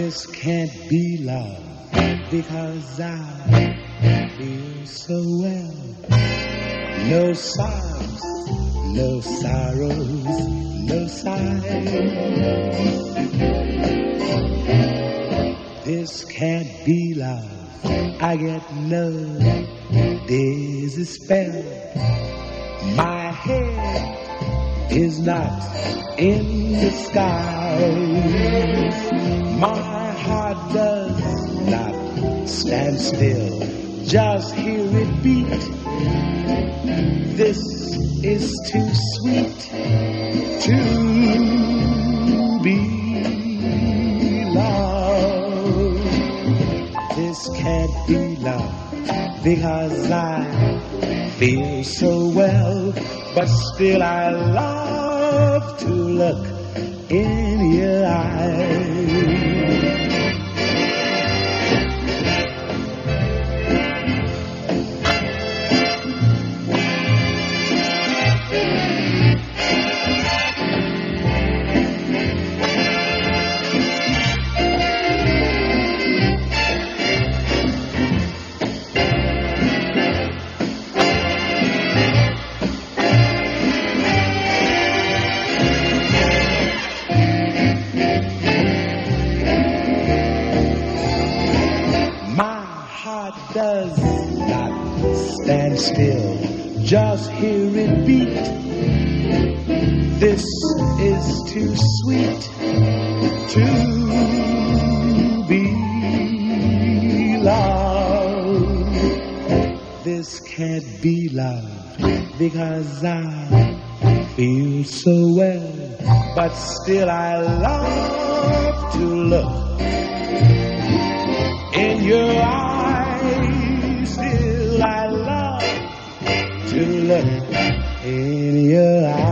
This can't be love because I feel so well. No sobs, no sorrows, no sighs. This can't be love. I get no dizzy spell. My head is not in the sky. My heart does not stand still. Just hear it beat. This is too sweet to be loved. This can't be love because I feel so well, but still I love to look in your eyes. Does not stand still, just hear it beat. This is too sweet to be loved. This can't be love because I feel so well, but still I love to look in your eyes. Still I love to look in your eyes.